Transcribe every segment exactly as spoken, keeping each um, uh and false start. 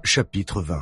Chapitre vingt.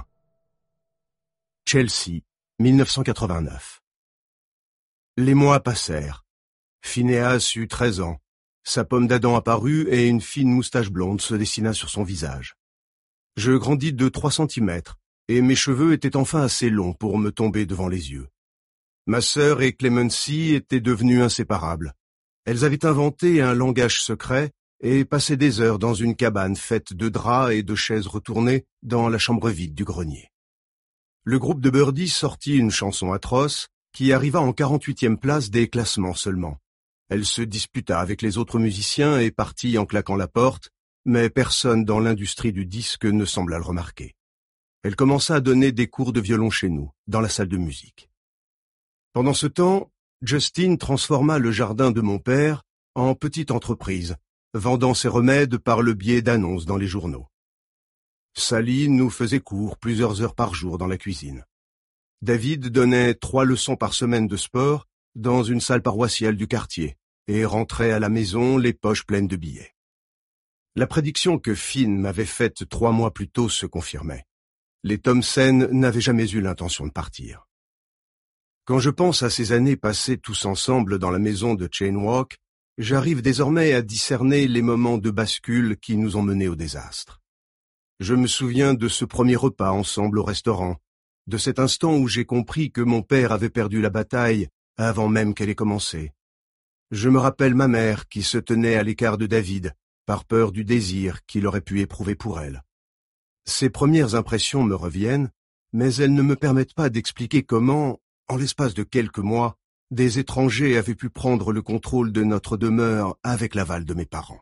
Chelsea, mille neuf cent quatre-vingt-neuf. Les mois passèrent. Phineas eut treize ans. Sa pomme d'Adam apparut et une fine moustache blonde se dessina sur son visage. Je grandis de trois centimètres et mes cheveux étaient enfin assez longs pour me tomber devant les yeux. Ma sœur et Clemency étaient devenues inséparables. Elles avaient inventé un langage secret et passaient des heures dans une cabane faite de draps et de chaises retournées dans la chambre vide du grenier. Le groupe de Birdie sortit une chanson atroce qui arriva en quarante-huitième place des classements seulement. Elle se disputa avec les autres musiciens et partit en claquant la porte, mais personne dans l'industrie du disque ne sembla le remarquer. Elle commença à donner des cours de violon chez nous, dans la salle de musique. Pendant ce temps, Justin transforma le jardin de mon père en petite entreprise, vendant ses remèdes par le biais d'annonces dans les journaux. Sally nous faisait cours plusieurs heures par jour dans la cuisine. David donnait trois leçons par semaine de sport dans une salle paroissiale du quartier et rentrait à la maison les poches pleines de billets. La prédiction que Finn m'avait faite trois mois plus tôt se confirmait. Les Thompson n'avaient jamais eu l'intention de partir. Quand je pense à ces années passées tous ensemble dans la maison de Chainwalk, j'arrive désormais à discerner les moments de bascule qui nous ont menés au désastre. Je me souviens de ce premier repas ensemble au restaurant, de cet instant où j'ai compris que mon père avait perdu la bataille avant même qu'elle ait commencé. Je me rappelle ma mère qui se tenait à l'écart de David, par peur du désir qu'il aurait pu éprouver pour elle. Ces premières impressions me reviennent, mais elles ne me permettent pas d'expliquer comment, en l'espace de quelques mois, des étrangers avaient pu prendre le contrôle de notre demeure avec l'aval de mes parents.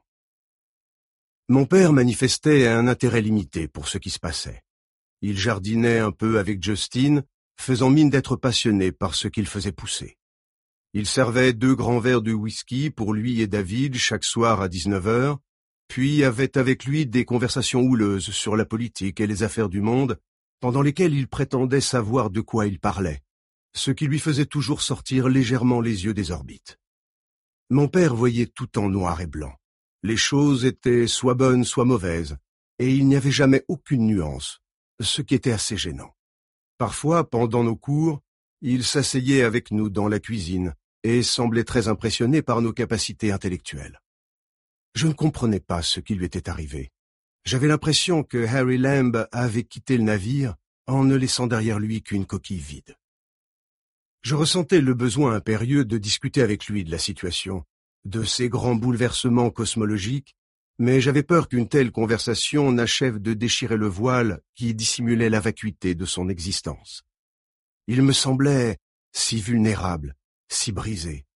Mon père manifestait un intérêt limité pour ce qui se passait. Il jardinait un peu avec Justin, faisant mine d'être passionné par ce qu'il faisait pousser. Il servait deux grands verres de whisky pour lui et David chaque soir à dix-neuf heures, puis avait avec lui des conversations houleuses sur la politique et les affaires du monde, pendant lesquelles il prétendait savoir de quoi il parlait, ce qui lui faisait toujours sortir légèrement les yeux des orbites. Mon père voyait tout en noir et blanc. Les choses étaient soit bonnes, soit mauvaises, et il n'y avait jamais aucune nuance, ce qui était assez gênant. Parfois, pendant nos cours, il s'asseyait avec nous dans la cuisine et semblait très impressionné par nos capacités intellectuelles. Je ne comprenais pas ce qui lui était arrivé. J'avais l'impression que Harry Lamb avait quitté le navire en ne laissant derrière lui qu'une coquille vide. Je ressentais le besoin impérieux de discuter avec lui de la situation, de ces grands bouleversements cosmologiques, mais j'avais peur qu'une telle conversation n'achève de déchirer le voile qui dissimulait la vacuité de son existence. Il me semblait si vulnérable, si brisé.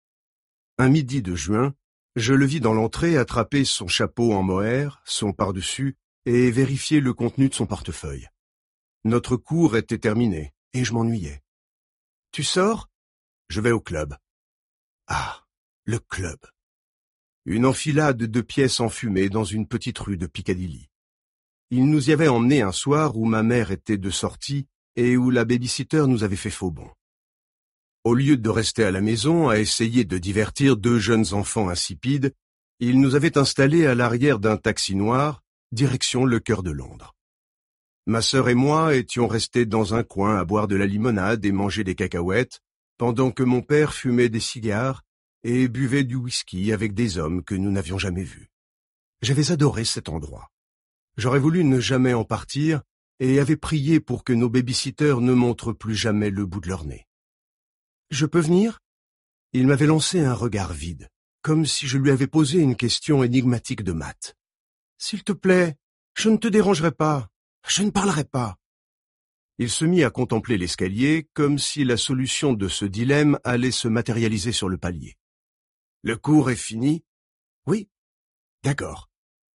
Un midi de juin, je le vis dans l'entrée attraper son chapeau en mohair, son pardessus, et vérifier le contenu de son portefeuille. Notre cours était terminé, et je m'ennuyais. « Tu sors ?»« Je vais au club. »« Ah, le club !» Une enfilade de pièces enfumées dans une petite rue de Piccadilly. Il nous y avait emmenés un soir où ma mère était de sortie et où la baby-sitter nous avait fait faux bond. Au lieu de rester à la maison à essayer de divertir deux jeunes enfants insipides, il nous avait installés à l'arrière d'un taxi noir, direction le cœur de Londres. Ma sœur et moi étions restés dans un coin à boire de la limonade et manger des cacahuètes, pendant que mon père fumait des cigares et buvait du whisky avec des hommes que nous n'avions jamais vus. J'avais adoré cet endroit. J'aurais voulu ne jamais en partir et avais prié pour que nos baby-sitters ne montrent plus jamais le bout de leur nez. « Je peux venir ?» Il m'avait lancé un regard vide, comme si je lui avais posé une question énigmatique de maths. « S'il te plaît, je ne te dérangerai pas, je ne parlerai pas. » Il se mit à contempler l'escalier, comme si la solution de ce dilemme allait se matérialiser sur le palier. « Le cours est fini ?»« Oui. »« D'accord. »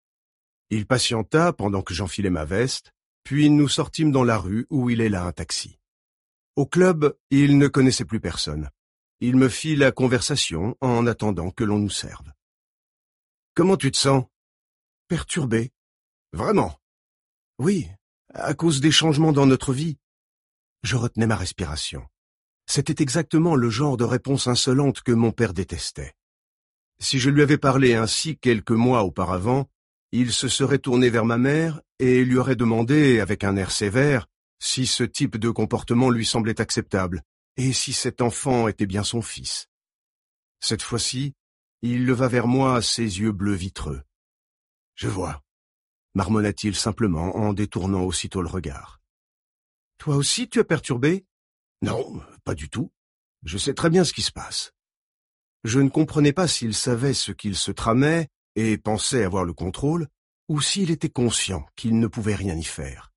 Il patienta pendant que j'enfilais ma veste, puis nous sortîmes dans la rue où il héla un taxi. Au club, il ne connaissait plus personne. Il me fit la conversation en attendant que l'on nous serve. « Comment tu te sens ?»« Perturbé. »« Vraiment ?»« Oui, à cause des changements dans notre vie. » Je retenais ma respiration. C'était exactement le genre de réponse insolente que mon père détestait. Si je lui avais parlé ainsi quelques mois auparavant, Il se serait tourné vers ma mère et lui aurait demandé, avec un air sévère, si ce type de comportement lui semblait acceptable, et si cet enfant était bien son fils. Cette fois-ci, il leva vers moi ses yeux bleus vitreux. « Je vois », marmonna-t-il simplement en détournant aussitôt le regard. « Toi aussi tu es perturbé ?»« Non, pas du tout. Je sais très bien ce qui se passe. » Je ne comprenais pas s'il savait ce qu'il se tramait et pensait avoir le contrôle, ou s'il était conscient qu'il ne pouvait rien y faire.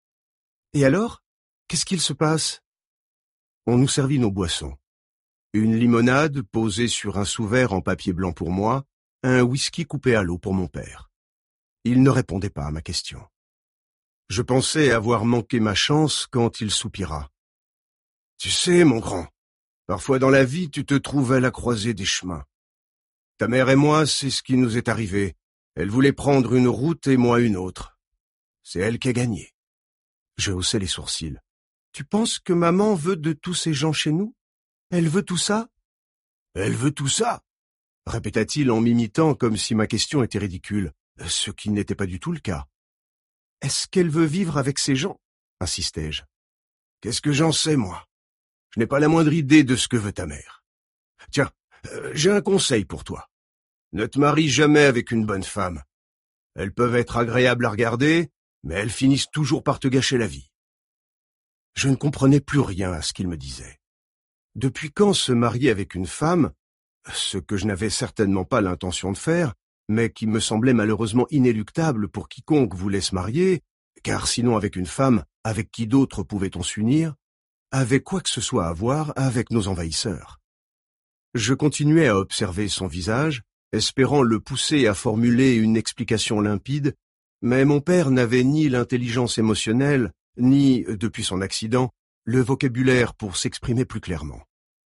« Et alors, qu'est-ce qu'il se passe ?» On nous servit nos boissons. Une limonade posée sur un sous-verre en papier blanc pour moi, un whisky coupé à l'eau pour mon père. Il ne répondait pas à ma question. Je pensais avoir manqué ma chance quand il soupira. « Tu sais, mon grand, parfois dans la vie tu te trouves à la croisée des chemins. Ta mère et moi, c'est ce qui nous est arrivé. Elle voulait prendre une route et moi une autre. C'est elle qui a gagné. » Je haussai les sourcils. « Tu penses que maman veut de tous ces gens chez nous? Elle veut tout ça ?»« Elle veut tout ça ?» répéta-t-il en m'imitant comme si ma question était ridicule, ce qui n'était pas du tout le cas. « Est-ce qu'elle veut vivre avec ces gens ?» insistai-je. « Qu'est-ce que j'en sais, moi? Je n'ai pas la moindre idée de ce que veut ta mère. Tiens, euh, j'ai un conseil pour toi. Ne te marie jamais avec une bonne femme. Elles peuvent être agréables à regarder, mais elles finissent toujours par te gâcher la vie. » Je ne comprenais plus rien à ce qu'il me disait. Depuis quand se marier avec une femme, ce que je n'avais certainement pas l'intention de faire, mais qui me semblait malheureusement inéluctable pour quiconque voulait se marier, car sinon avec une femme, avec qui d'autre pouvait-on s'unir, avait quoi que ce soit à voir avec nos envahisseurs. Je continuais à observer son visage, espérant le pousser à formuler une explication limpide, mais mon père n'avait ni l'intelligence émotionnelle, ni, depuis son accident, le vocabulaire pour s'exprimer plus clairement.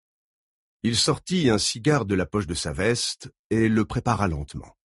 Il sortit un cigare de la poche de sa veste et le prépara lentement.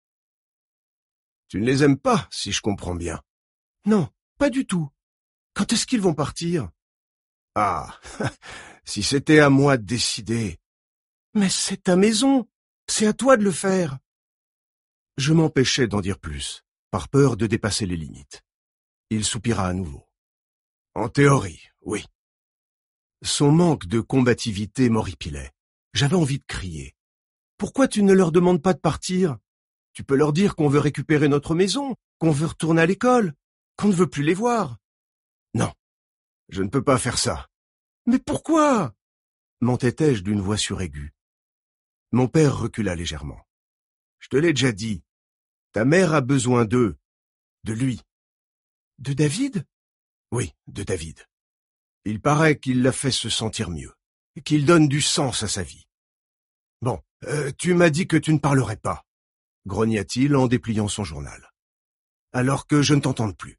« Tu ne les aimes pas, si je comprends bien. »« Non, pas du tout. Quand est-ce qu'ils vont partir ?»« Ah, si c'était à moi de décider. »« Mais c'est ta maison, c'est à toi de le faire. » Je m'empêchais d'en dire plus, par peur de dépasser les limites. Il soupira à nouveau. « En théorie, oui. » Son manque de combativité m'horripilait. J'avais envie de crier. « Pourquoi tu ne leur demandes pas de partir? Tu peux leur dire qu'on veut récupérer notre maison, qu'on veut retourner à l'école, qu'on ne veut plus les voir. »« Non, je ne peux pas faire ça. »« Mais pourquoi ?» m'entêtai-je d'une voix suraiguë. Mon père recula légèrement. « Je te l'ai déjà dit. Ta mère a besoin d'eux, de lui. »« De David ?»« Oui, de David. Il paraît qu'il l'a fait se sentir mieux, qu'il donne du sens à sa vie. »« Bon, euh, tu m'as dit que tu ne parlerais pas, » grogna-t-il en dépliant son journal. « Alors que je ne t'entende plus.